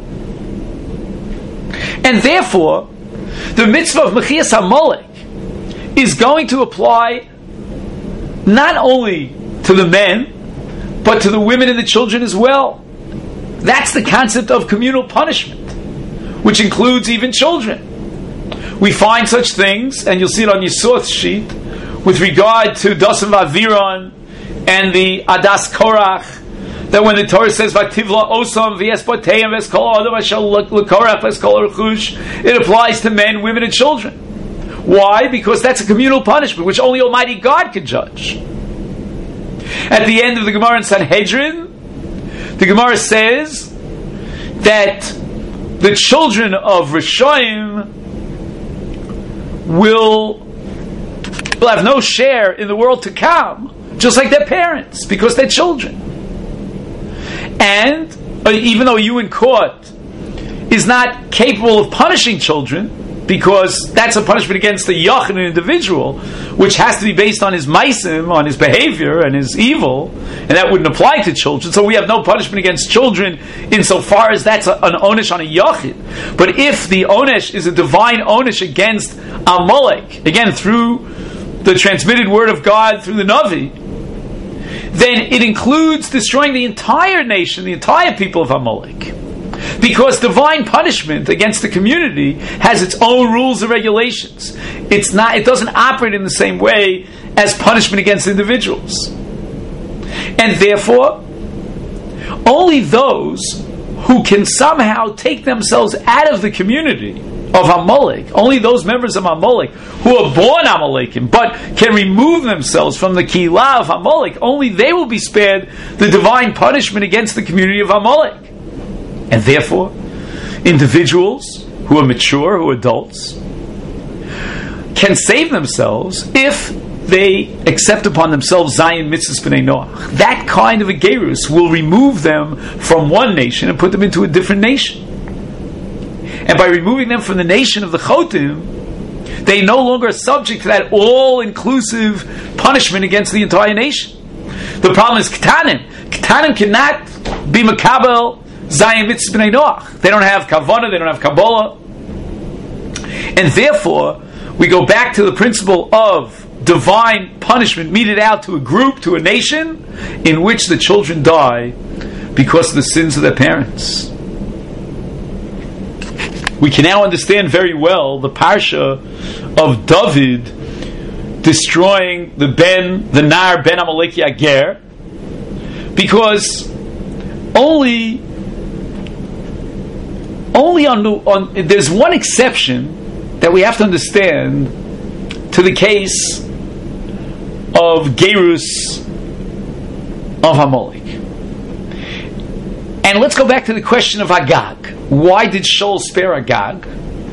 [SPEAKER 2] And therefore, the mitzvah of Mechias Amalek is going to apply not only to the men, but to the women and the children as well. That's the concept of communal punishment, which includes even children. We find such things, and you'll see it on Yisroth's sheet, with regard to Dasan Vaviron and the Adas Korach, that when the Torah says Vativla Osam v'Yespoteim v'Eskol Adam Ashal L'Korach v'Eskol Rechush, it applies to men, women, and children. Why? Because that's a communal punishment which only Almighty God can judge. At the end of the Gemara in Sanhedrin, the Gemara says that the children of Rishonim will, will have no share in the world to come, just like their parents, because they're children. And uh, even though you in court is not capable of punishing children, because that's a punishment against the yach in an individual, which has to be based on his maisim, on his behavior and his evil, and that wouldn't apply to children. So we have no punishment against children insofar as that's a, an onesh on a yachid. But if the onesh is a divine onesh against Amalek, again through the transmitted word of God through the Navi, then it includes destroying the entire nation, the entire people of Amalek. Because divine punishment against the community has its own rules and regulations. It's not, it doesn't operate in the same way as punishment against individuals. And therefore, only those who can somehow take themselves out of the community of Amalek, only those members of Amalek who are born Amalekim, but can remove themselves from the Keilah of Amalek, only they will be spared the divine punishment against the community of Amalek. And therefore, individuals who are mature, who are adults, can save themselves if they accept upon themselves Zion Mitzvahs B'nai Noach. That kind of a gerus will remove them from one nation and put them into a different nation. And by removing them from the nation of the Chotim, they no longer are subject to that all-inclusive punishment against the entire nation. The problem is Ketanim. Ketanim cannot be Makabel Zion Mitzvahs B'nai Noach. They don't have Kavanah, they don't have Kabbalah. And therefore, we go back to the principle of divine punishment meted out to a group, to a nation, in which the children die because of the sins of their parents. We can now understand very well the parsha of David destroying the Ben, the Nar Ben Amaleki Ager, because only, only on, on there's one exception that we have to understand to the case of Gerus of Amalek. And let's go back to the question of Agag. Why did Shaul spare Agag?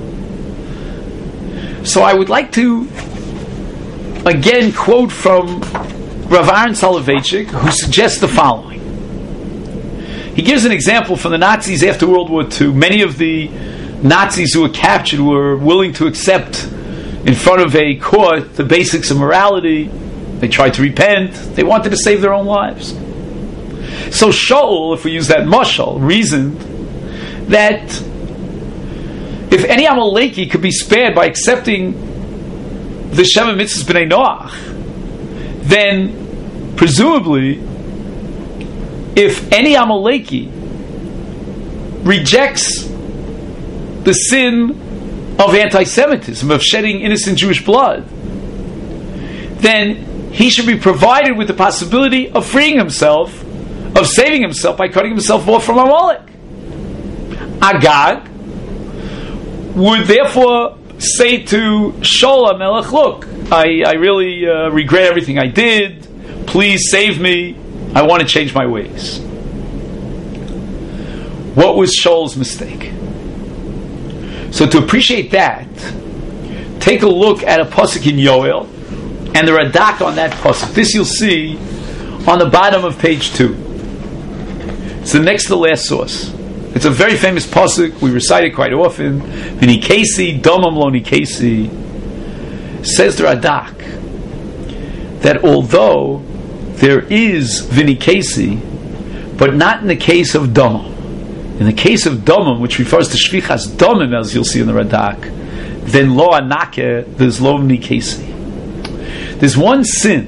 [SPEAKER 2] So I would like to again quote from Rav Aaron Soloveitchik, who suggests the following. He gives an example from the Nazis after World War Two. Many of the Nazis who were captured were willing to accept in front of a court the basics of morality, They tried to repent. They wanted to save their own lives. So Shaul, if we use that mashal, reasoned that if any Amaleki could be spared by accepting the Sheva Mitzvahs B'nai Noach, then presumably, if any Amaleki rejects the sin of anti-Semitism, of shedding innocent Jewish blood, then he should be provided with the possibility of freeing himself, of saving himself by cutting himself off from Amalek. Agag would therefore say to Shaul HaMelech, look, I, I really uh, regret everything I did. Please save me. I want to change my ways. What was Shaul's mistake? So to appreciate that, take a look at a pasuk in Yoel and the Radak on that pasuk. This you'll see on the bottom of page two. It's the next to the last source. It's a very famous pasuk. We recite it quite often. V'nikesi domam lo nikesi. Says the Radak that although there is v'nikesi, but not in the case of domam. In the case of domam, which refers to shvichas domam, as you'll see in the Radak, then lo anake, there's lo v'nikesi. There's one sin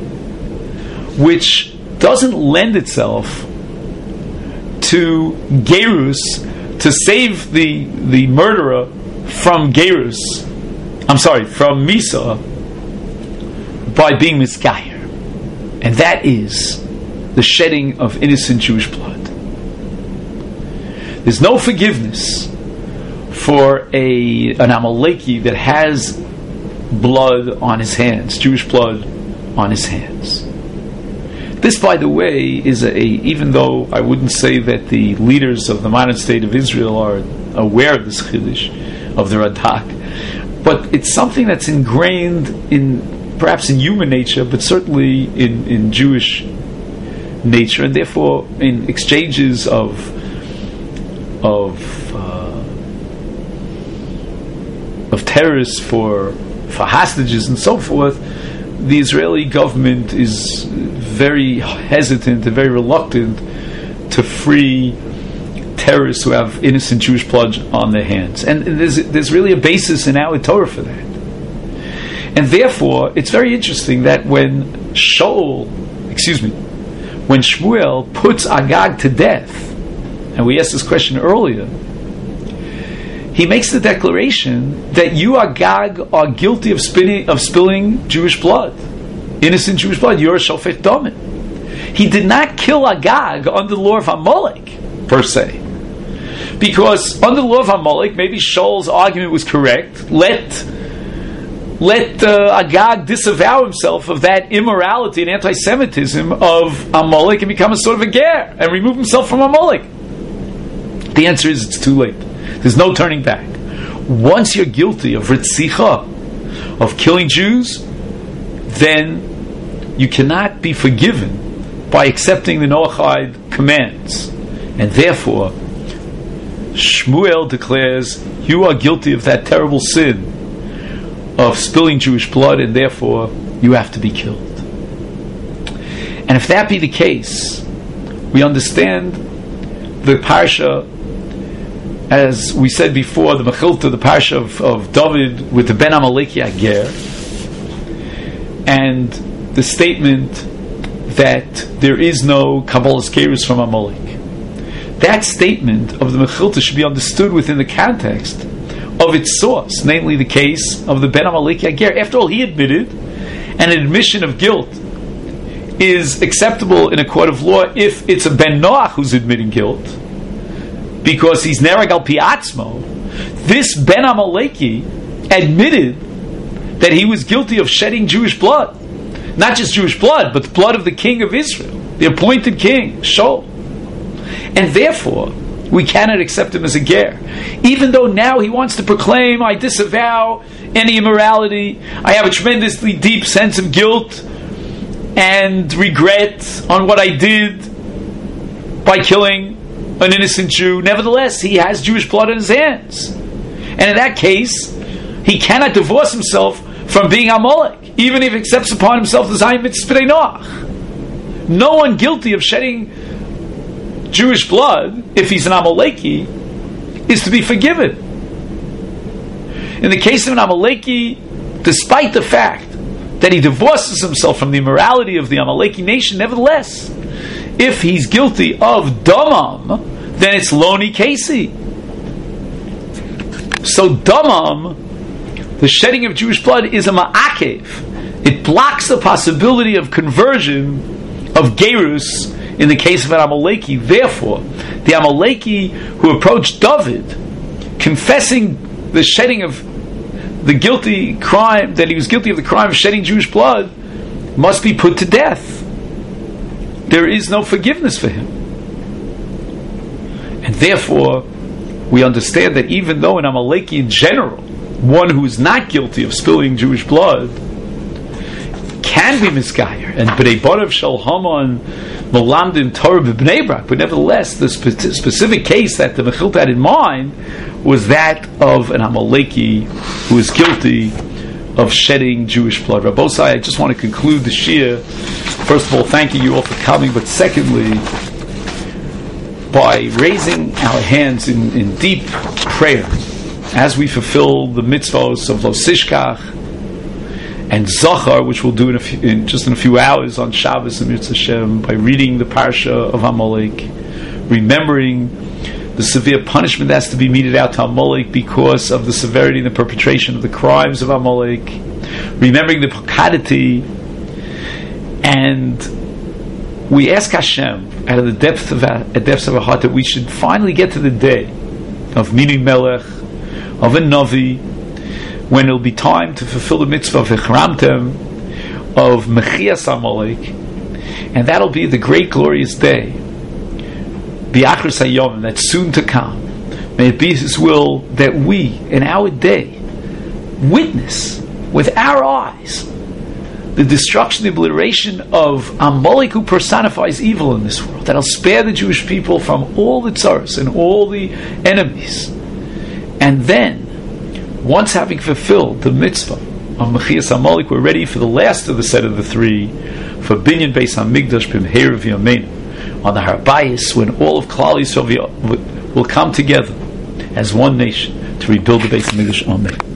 [SPEAKER 2] which doesn't lend itself to gerus, to save the the murderer from gerus, I'm sorry, from misa, by being misgayer, and that is the shedding of innocent Jewish blood. There's no forgiveness for a an Amaleki that has blood on his hands, Jewish blood on his hands. This, by the way, is a, even though I wouldn't say that the leaders of the modern state of Israel are aware of this chiddush of the Radak, but it's something that's ingrained in, perhaps in human nature, but certainly in, in Jewish nature, and therefore in exchanges of of uh, of terrorists for for hostages and so forth. The Israeli government is very hesitant and very reluctant to free terrorists who have innocent Jewish blood on their hands. And there's, there's really a basis in our Torah for that. And therefore, it's very interesting that when Shaul, excuse me, when Shmuel puts Agag to death, and we asked this question earlier, he makes the declaration that you, Agag, are guilty of spilling, of spilling Jewish blood, innocent Jewish blood. You're a shofet damim. He did not kill Agag under the law of Amalek, per se. Because under the law of Amalek, maybe Shaul's argument was correct. Let let uh, Agag disavow himself of that immorality and anti-Semitism of Amalek and become a sort of a ger and remove himself from Amalek. The answer is it's too late. There's no turning back. Once you're guilty of ritzicha, of killing Jews, then you cannot be forgiven by accepting the Noachide commands. And therefore, Shmuel declares, you are guilty of that terrible sin of spilling Jewish blood, and therefore you have to be killed. And if that be the case, we understand the parsha, as we said before, the Mechilta, the parsha of, of David with the Ben Amaleki Ager, and the statement that there is no Kabbalas Gerus from Amalek. That statement of the Mechilta should be understood within the context of its source, namely the case of the Ben Amaleki Ager. After all, he admitted, and an admission of guilt is acceptable in a court of law if it's a Ben Noach who's admitting guilt, because he's Nerag al Pi Atzmo. This Ben Amaleki admitted that he was guilty of shedding Jewish blood. Not just Jewish blood, but the blood of the king of Israel, the appointed king, Shaul. And therefore, we cannot accept him as a ger. Even though now he wants to proclaim, I disavow any immorality, I have a tremendously deep sense of guilt and regret on what I did by killing an innocent Jew. Nevertheless, he has Jewish blood in his hands. And in that case, he cannot divorce himself from being Amalek. even if he accepts upon himself the Zayin Mitzvah Noach. No one guilty of shedding Jewish blood, if he's an Amaleki, is to be forgiven. In the case of an Amaleki, despite the fact that he divorces himself from the immorality of the Amaleki nation, nevertheless, if he's guilty of Damam, then it's Loni Casey. So Damam, the shedding of Jewish blood, is a Ma'akev. It blocks the possibility of conversion of Gerus in the case of an Amaleki. Therefore, the Amaleki who approached David, confessing the shedding of the guilty crime, that he was guilty of the crime of shedding Jewish blood, must be put to death. There is no forgiveness for him. And therefore, we understand that even though an Amaleki in general, one who is not guilty of spilling Jewish blood, can be misgayer, and Bnei Barav Shel Haman Melamdin Torah b'Bnei Brak, but nevertheless, the spe- specific case that the Mechilta had in mind was that of an Amaleki who is guilty of shedding Jewish blood. Rabbosai, I just want to conclude the Shir. First of all, thanking you all for coming, but secondly, by raising our hands in, in deep prayer as we fulfill the mitzvahs of Lo Sishkach and Zachar, which we'll do in, a few, in just in a few hours on Shabbos and Mitzvah Hashem, by reading the Parsha of Amalek, remembering the severe punishment that has to be meted out to Amalek because of the severity and the perpetration of the crimes of Amalek, remembering the Pokadati, and we ask Hashem out of the depth of our, depths of our heart that we should finally get to the day of Mini Melech, of a Navi, when it'll be time to fulfill the mitzvah of Echramtem, of Mechias Amalek, and that'll be the great glorious day, B'Achris Hayom, that's soon to come. May it be His will that we, in our day, witness with our eyes the destruction, the obliteration of Amalek, who personifies evil in this world, that'll spare the Jewish people from all the tzaras and all the enemies. And then, once having fulfilled the mitzvah of Mechias Amalek, we're ready for the last of the set of the three, for Binyan Beis HaMikdash B'Mheira V'Yameinu, on the Har Bayis, when all of Klal Yisrael will come together as one nation to rebuild the Beis HaMikdash. Amen.